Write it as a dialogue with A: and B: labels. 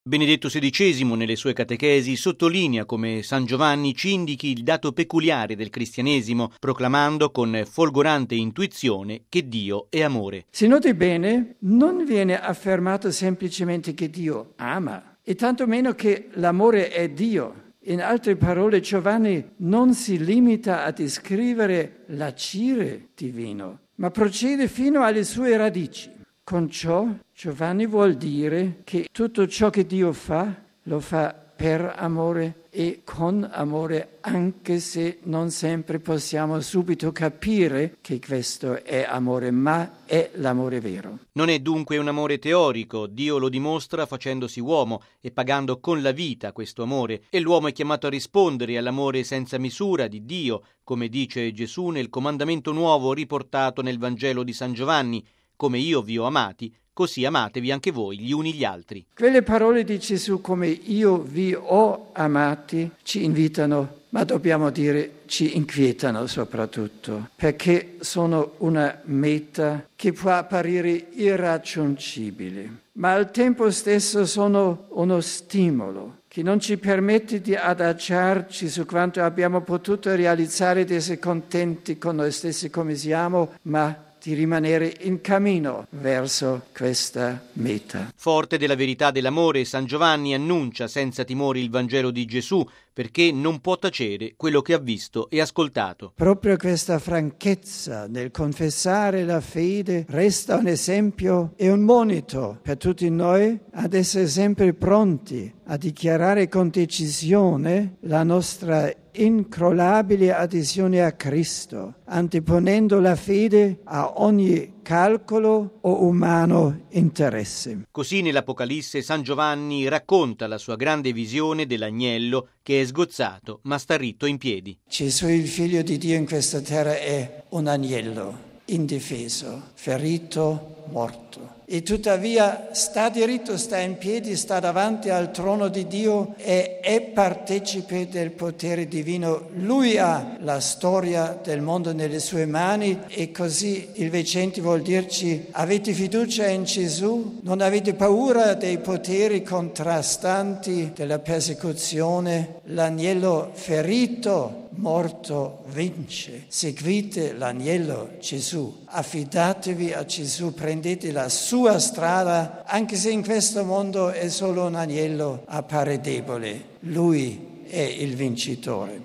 A: Benedetto XVI, nelle sue catechesi, sottolinea come San Giovanni ci indichi il dato peculiare del cristianesimo, proclamando con folgorante intuizione che Dio è amore.
B: Si noti bene, non viene affermato semplicemente che Dio ama, e tantomeno che l'amore è Dio. In altre parole, Giovanni non si limita a descrivere l'agire divino, ma procede fino alle sue radici. Con ciò Giovanni vuol dire che tutto ciò che Dio fa, lo fa per amore e con amore, anche se non sempre possiamo subito capire che questo è amore, ma è l'amore vero.
A: Non è dunque un amore teorico, Dio lo dimostra facendosi uomo e pagando con la vita questo amore, e l'uomo è chiamato a rispondere all'amore senza misura di Dio, come dice Gesù nel comandamento nuovo riportato nel Vangelo di San Giovanni: come io vi ho amati, così amatevi anche voi gli uni gli altri.
B: Quelle parole di Gesù, come io vi ho amati, ci invitano, ma dobbiamo dire ci inquietano soprattutto, perché sono una meta che può apparire irraggiungibile, ma al tempo stesso sono uno stimolo che non ci permette di adagiarci su quanto abbiamo potuto realizzare, di essere contenti con noi stessi come siamo, ma di rimanere in cammino verso questa meta.
A: Forte della verità dell'amore, San Giovanni annuncia senza timore il Vangelo di Gesù, perché non può tacere quello che ha visto e ascoltato.
B: Proprio questa franchezza nel confessare la fede resta un esempio e un monito per tutti noi ad essere sempre pronti a dichiarare con decisione la nostra incrollabile adesione a Cristo, anteponendo la fede a ogni calcolo o umano interesse.
A: Così nell'Apocalisse San Giovanni racconta la sua grande visione dell'agnello che è sgozzato ma sta ritto in piedi.
B: Gesù, il Figlio di Dio in questa terra, è un agnello indifeso, ferito, morto. E tuttavia sta diritto, sta in piedi, sta davanti al trono di Dio e è partecipe del potere divino. Lui ha la storia del mondo nelle sue mani, e così il V100 vuol dirci: avete fiducia in Gesù? Non avete paura dei poteri contrastanti, della persecuzione? L'agnello ferito, morto, vince. Seguite l'agnello Gesù, affidatevi a Gesù, prendete la sua strada, anche se in questo mondo è solo un agnello, appare debole. Lui è il vincitore.